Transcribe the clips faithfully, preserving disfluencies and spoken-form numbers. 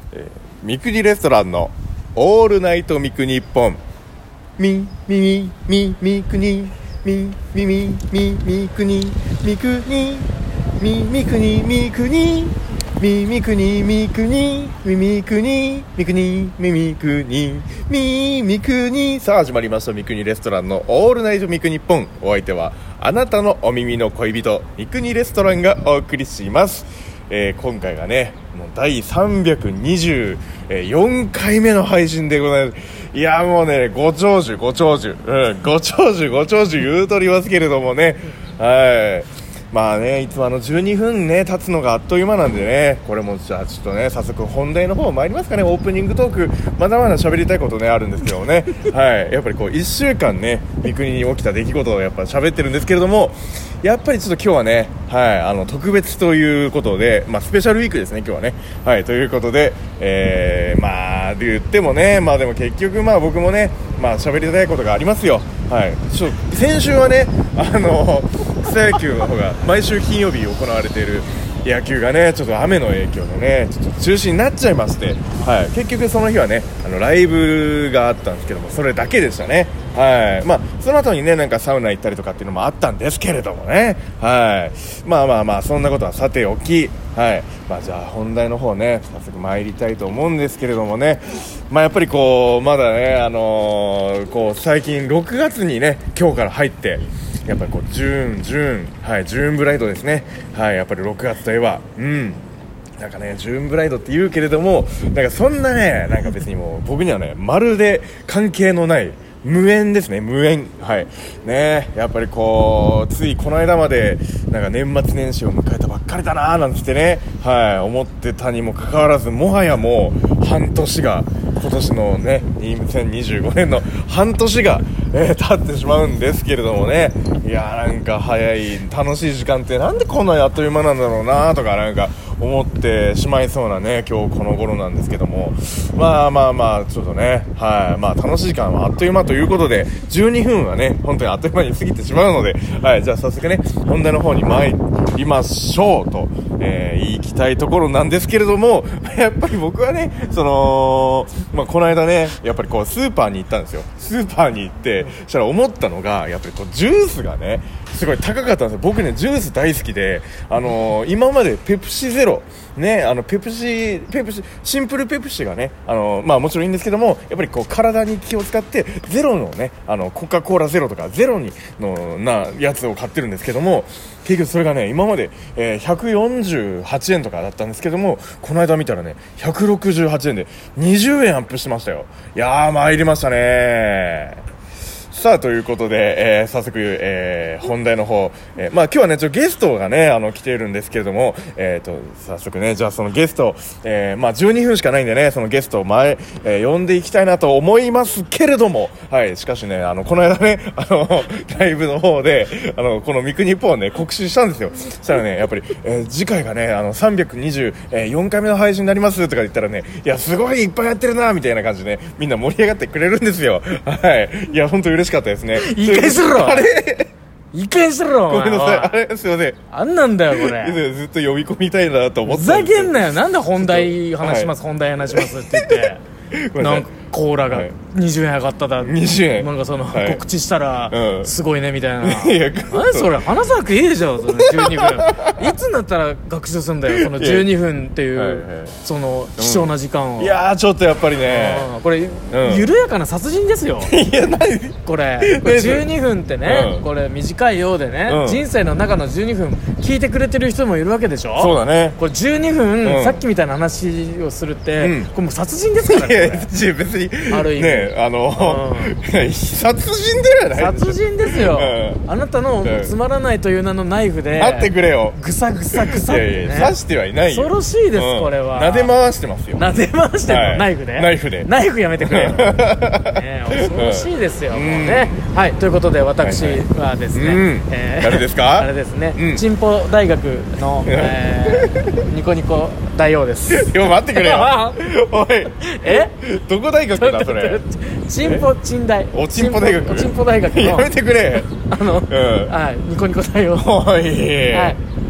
えー、三国レストランのオールナイト三国一本。みみみみみくにみみみみみくにみくにみみくにみくにみみくにみくにみみくにみくにみみくにみみくに。さあ始まりました三国レストランのオールナイト三国一本。お相手はあなたのお耳の恋人三国レストランがお送りします。えー、今回がねもう第さんびゃくにじゅうよんかいめの配信でございます。いやもうねご長寿ご長寿、うん、ご長寿ご長寿言うとりますけれどもね、はいまあねいつもあのじゅうにふんね経つのがあっという間なんでね、これもじゃあちょっとね早速本題の方参りますかね。オープニングトークまだまだ喋りたいことねあるんですけどねはいやっぱりこういっしゅうかんね三国に起きた出来事をやっぱ喋ってるんですけれども、やっぱりちょっと今日はねはいあの特別ということで、まあスペシャルウィークですね今日はね。はいということで、えー、まあ言ってもねまあでも結局まあ僕もねまあ喋りたいことがありますよ。はいちょっと先週はねあの草野球の方が毎週金曜日行われている野球がねちょっと雨の影響でねちょっと中止になっちゃいまして、はい、結局その日はねあのライブがあったんですけどもそれだけでしたね。はいまあその後にねなんかサウナ行ったりとかっていうのもあったんですけれどもね、はいまあまあまあそんなことはさておき、はいまあじゃあ本題の方ね早速参りたいと思うんですけれどもね、まあやっぱりこうまだねあのー、こう最近ろくがつにね今日から入ってやっぱりこうジューンジューンはいジューンブライドですね。はいやっぱりろくがつといえばうんなんかねジューンブライドって言うけれどもなんかそんなねなんか別にもう僕にはねまるで関係のない無縁ですね無縁。はいねやっぱりこうついこの間までなんか年末年始を迎えたばっかりだなーなんつってねはい思ってたにもかかわらずもはやもう半年が今年のねにせんにじゅうごねんの半年が、えー、経ってしまうんですけれどもね、いやなんか早い楽しい時間ってなんでこんなにあっという間なんだろうなとかなんか思ってしまいそうなね今日この頃なんですけども、まあまあまあちょっとねはいまあ楽しい時間はあっという間ということでじゅうにふんはね本当にあっという間に過ぎてしまうので、はいじゃあ早速ね本題の方に参りましょうと、えー、言いたいところなんですけれども、やっぱり僕はねそのまあこの間ねやっぱりこうスーパーに行ったんですよ。スーパーに行ってそしたら思ったのがやっぱりこうジュースがねすごい高かったんですよ。僕ねジュース大好きであのー、今までペプシゼロねあのペプシペプシシンプルペプシがねあのー、まあもちろんいいんですけどもやっぱりこう体に気を使ってゼロのねあのコカ・コーラゼロとかゼロにのなやつを買ってるんですけども、結局それがね今まで、えー、ひゃくよんじゅうはちえんとかだったんですけどもこの間見たらねひゃくろくじゅうはちえんでにじゅうえんアップしてましたよ。いやー参りましたね。さあということで、えー、早速、えー、本題の方、えー、まあ今日はねちょっとゲストがねあの来ているんですけれども、えー、と早速ねじゃあそのゲスト、えー、まあじゅうにふんしかないんでねそのゲストを前、えー、呼んでいきたいなと思いますけれども、はいしかしねあのこの間ねあのライブの方であのこのミクニッポンをね告知したんですよ。そしたらねやっぱり、えー、次回がねあのさんびゃくにじゅうよんかいめの配信になりますとか言ったらねいやすごいいっぱいやってるなみたいな感じでねみんな盛り上がってくれるんですよ。はいいや本当嬉しかったですね。 いい加減すろあれいい加減すろごめんなさいあれすいませんあんなんだよこれずっと呼び込みたいなと思ってふざけんなよ。なんで本題話します、はい、本題話しますって言ってなんかコーラがにじゅうえん上がっただにじゅうえんなんかその、はい、告知したら、うん、すごいねみたいな。 いや何それ話さなくていいでしょそのじゅうにふんいつになったら学習するんだよそのじゅうにふんっていう、はいはい、その貴重な時間を、 うん、いやーちょっとやっぱりねこれ、うん、緩やかな殺人ですよ。 いや何これこれじゅうにふんってね、うん、これ短いようでね、うん、人生の中のじゅうにふん聞いてくれてる人もいるわけでしょ。 そうだねこれじゅうにふん、うん、さっきみたいな話をするって、うん、これもう殺人ですからね。いや別にある意味ねあの、うん、殺人ではない殺人ですよ、うん、あなたのつまらないという名のナイフで待ってくれよぐさぐさぐさって、ね、 いやいや刺してはいないよ。 恐ろしいです、うん、これは撫で回してますよ。 撫で回してるの、はい、ナイフでナイフでナイフやめてくれよ、ね、恐ろしいですよ、うん、もうね、はいということで私はですね、はいはいうんえー、誰ですかあれですね、うん、チンポ大学の、えー、ニコニコ大王です。 よ待ってくれよおいえどこ大学だそれチンポチン大おチンポ大学おチンポ大学のやめてくれあの、うん、はいニコニコ大王おい、 はい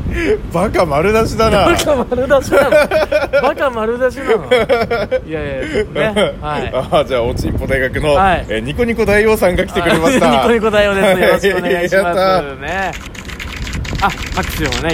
バカ丸出しだな。 バカ丸出しなのバカ丸出しなのいやいやね、はい、 あじゃあおちんぽ大学の、 はい、 えニコニコ大王さんが来てくれました。 ニコニコ大王です。よろしくお願いしますね。あ、拍手をねいただいてます。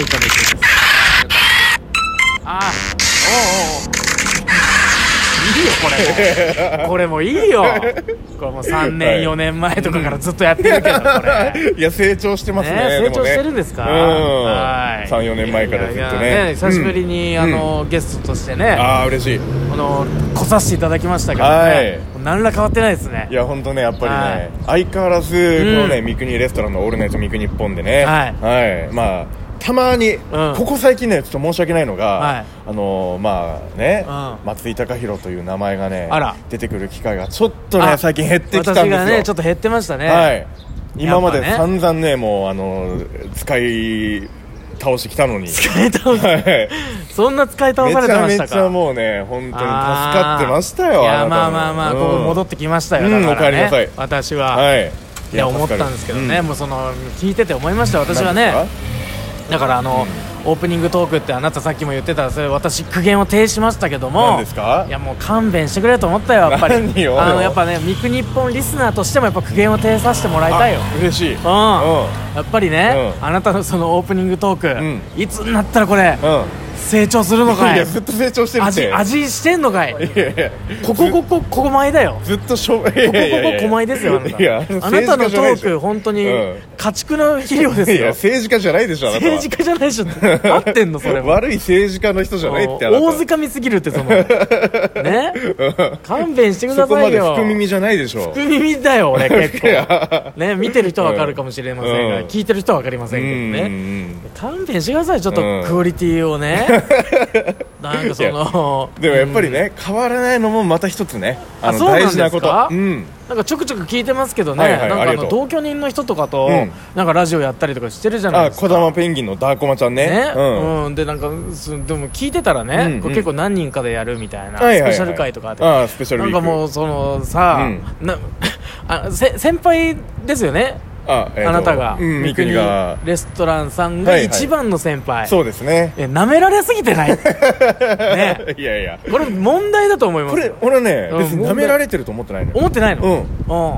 あ、おうおういいよこれもこれもいいよこれもうさんねん、はい、よねんまえとかからずっとやってるけどこれいや成長してますね。 ね成長してるんですか。 ね、うんはい、さん、よねんまえからずっと ね, いやいやね久しぶりに、うん、あのゲストとしてね、 あ嬉しいあの来させていただきましたけどね、はい、何ら変わってないですね。 いや本当ねやっぱりね、はい、相変わらずこのね、うん、三国レストランのオールナイト三国日本でね、はい、はい、まあたまに、うん、ここ最近ねちょっと申し訳ないのが、はい、あのー、まあね、うん、松井貴弘という名前がね出てくる機会がちょっとね最近減ってきたんですよ。 私がねちょっと減ってましたね。 はい、今まで散々ねもうあの使い倒してきたのに使い倒して、はい、そんな使い倒されてましたか。 めちゃめちゃもうね本当に助かってましたよ。 いやまあまあまあ、うん、ここ戻ってきましたよ。だからね、うん、お帰りなさい。私は、はい、いや思ったんですけどね、うん、もうその聞いてて思いました。私はねだからあの、うん、オープニングトークってあなたさっきも言ってたそれ私苦言を呈しましたけども、 何ですか。 いやもう勘弁してくれと思ったよやっぱり。 何よあのやっぱね三国日本リスナーとしてもやっぱ苦言を呈させてもらいたいよ。 嬉しい、うん、うん、 やっぱりね、うん、あなたのそのオープニングトーク、うん、いつになったらこれ、うん成長するのかい。 いやずっと成長してるって。 味味してんのかい。いやいやここここここ前だよ。 ずっとしょこここここ前ですよ。あなたいやあなたのトーク本当に家畜の肥料ですよ。 いや政治家じゃないでしょ。あなたは政治家じゃないでしょ。合ってんのそれも。 悪い政治家の人じゃないって。あなた大掴みすぎるってそのね勘弁してくださいよ。 そこまで福耳じゃないでしょ。 福耳だよ俺結構ね見てる人は分かるかもしれませんが、うん、聞いてる人は分かりませんけどね。勘弁してくださいちょっとクオリティをね。なんかそのでもやっぱりね、うん、変わらないのもまた一つねあの大事なこと。 うん、なんかちょくちょく聞いてますけどね、はいはい、なんかあの同居人の人とかと、うん、なんかラジオやったりとかしてるじゃないですか。 あ、小玉ペンギンのダーコマちゃんね。ね、うん、うん、 でなんかでも聞いてたらね、うんうん、結構何人かでやるみたいな、はいはいはい、スペシャル回とかで、 あスペシャルウィークなんかもうそのさ、うん、なあせ先輩ですよね。あ, えー、あなたが、うん、三国レストランさんが一番の先輩、はいはい、 そうですね。 え舐められすぎてないね。 いやいやこれ問題だと思います。 これ俺はね、うん、別に舐められてると思ってないの。 思ってないの。 うん、うん、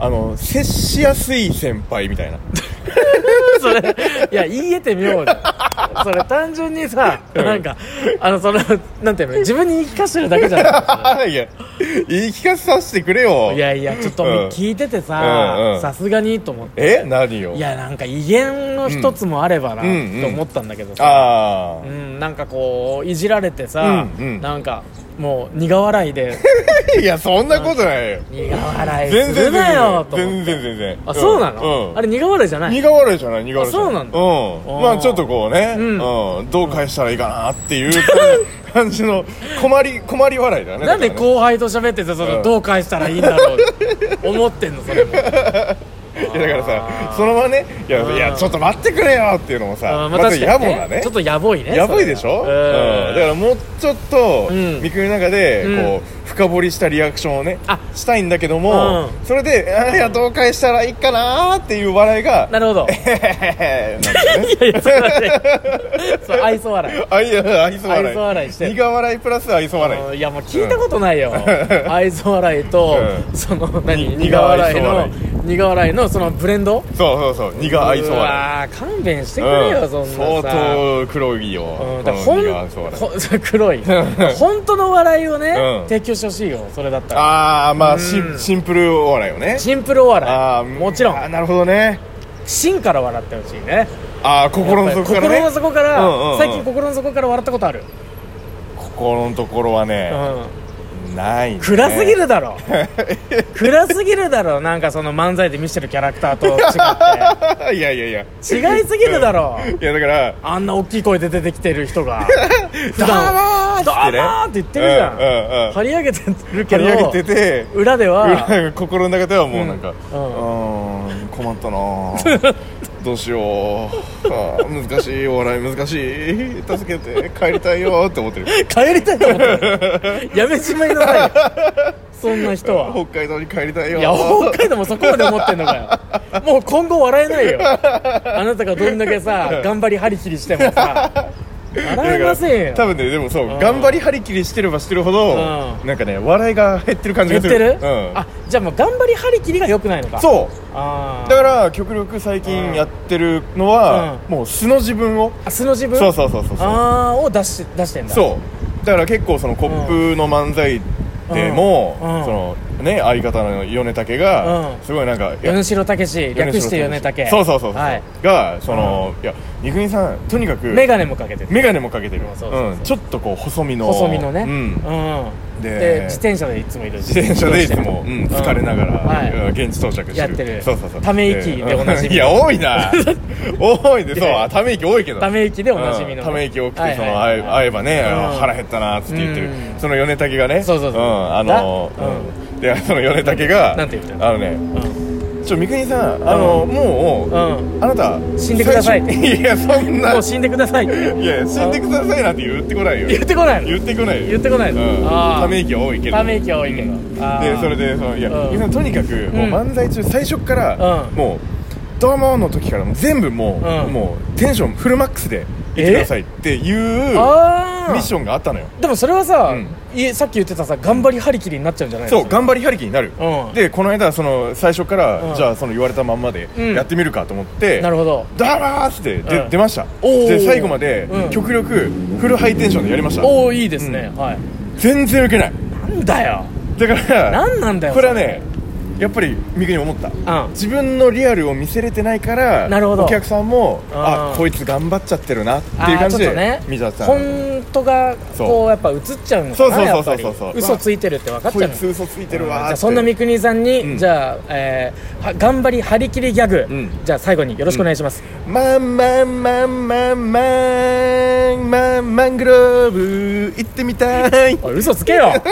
あの接しやすい先輩みたいなそれいや言い得て妙じゃんそれ単純にさ、うん、なんかあのそのなんていうの自分に言い聞かせてるだけじゃないいや言い聞かせさせてくれよ。 いやいやちょっと聞いててささすがにと思って。 え何よ。 いやなんか威厳の一つもあればな、うん、と思ったんだけどさ、あ、うん、なんかこういじられてさ、うんうん、なんかもう苦笑いでいやそんなことないよ。 苦笑いするなよと全然全然。 あそうなの、うん、あれ苦笑いじゃない。 苦笑いじゃない苦笑いじゃない。そうなんだ。 うんまあちょっとこうね、うんうん、どう返したらいいかなっていう感じの困り困り笑いだね。 なんで後輩と喋っててその、うん、どう返したらいいんだろうって思ってんのそれもいやだからさそのままねいや、いやちょっと待ってくれよっていうのもさ、まあ、また野暮だね。 ちょっと野暮いね。 野暮いでしょ、うん、だからもうちょっと、うん、三国の中でこう、うん深掘りしたリアクションをねしたいんだけども、うん、それであいやどう返したらいいかなっていう笑いがなるほどえへへなんか、ね、いやいやそれはねそう愛想笑い愛想笑い愛想笑いして苦笑いプラス愛想笑い。 いやもう聞いたことないよ、うん、愛想笑いと、うん、その何苦笑いの苦笑いのそのブレンド。 そうそうそう苦愛想笑い。 あ勘弁してくれよ、うん、そんなさ相当黒いよ、うん、だほんほ黒い本当の笑いをね、うん、提供してほしいよそれだったら。 ああまあ、うん、シ, シンプルお笑いよね。 シンプルお笑いあもちろん。 あなるほどね。 芯から笑ってほしいね。 ああ心の底からね。 心の底から、うんうんうん、最近心の底から笑ったことある。 心のところはね、うん、ないね。 暗すぎるだろ暗すぎるだろなんかその漫才で見せてるキャラクターと違っていやいやいや違いすぎるだろいやだからあんな大きい声で出てきてる人が普段どうもーって言ってるじゃん、うんうんうん、張り上げてるけど張り上げてて裏では裏心の中ではもうなんか、うんうん、困ったなどうしよう、あ難しい、お笑い難しい、助けて、帰りたいよって思ってる。 帰りたいと思ってるやめちまいなさいよそんな人は。 北海道に帰りたいよ。 いや北海道もそこまで思ってんのかよもう今後笑えないよあなたがどんだけさ頑張り張り切りしてもさ笑えませんよ。 多分ね、でもそう、うん、頑張り張り切りしてればしてるほど、うん、なんかね笑いが減ってる感じがする。 減ってる、うん、あ、じゃあもう頑張り張り切りが良くないのか。 そう、 あだから極力最近やってるのは、うん、もう素の自分を、 あ素の自分、 そうそうそうそうそう、 あを出し出してんだ。 そうだから結構そのコップの漫才でも、うんうん、そのね、相方の米武が、うん、すごいなんか米城武史、略して米武、 そうそうそうそう、はい、がその、うん、いや三國さんとにかくメガネもかけてる、 メガネもかけてる、そうそうそう、うん、ちょっとこう細身の細身のね、うんうんで, で自転車でいつもいる、 自転車でいつも、うん、疲れながら、はい、現地到着してる、 やってる、 そうそうそう、 ため息でおなじみ、 いや多いな多いで、そうため息多いけど、 ため息でおなじみの、 ため息多くて、その会えばね、腹減ったなって言ってる、その米武がね、 そうそうそう、 あので、その米武がなんて言ってるの、あのね、ちょ三國さん、あのもうあなた死んでください、 いやそんな、 もう死んでください、いや死んでくださいなんて言ってこないよ、 言ってこないの、 言ってこないよ、 言ってこないの、 ため息は多いけど、 ため息は多いけど、 でそれでそのいや三國さんとにかくもう漫才中最初からもうどうもの時からもう全部もうもうテンションフルマックスで言ってくださいっていうミッションがあったのよ。 でもそれはさ、さっき言ってたさ頑張り張り切りになっちゃうんじゃないの。 そう頑張り張り切りになる、でこの間その最初からじゃあその言われたまんまでやってみるかと思って、 なるほど、 ダーッって出ました。で最後まで極力フルハイテンションでやりました。 おおいいですね、はい。 全然ウケない。 なんだよ、 だからなんなんだよこれはね、やっぱり三國思った、うん、自分のリアルを見せれてないから、 なるほど、 お客さんもあこいつ頑張っちゃってるなっていう感じで見ちゃった。 本当がこうやっぱ映っちゃうのかな、 そうそうそうそうそう、 嘘ついてるって分かっちゃうの。 こいつ嘘ついてるわーって、 じゃあそんな三國さんに、うん、じゃあ、えー、頑張り張り切りギャグ、うん、じゃあ最後によろしくお願いします。 うん、マンマンマンマンマンマンマングローブ行ってみたい。 おい嘘つけよ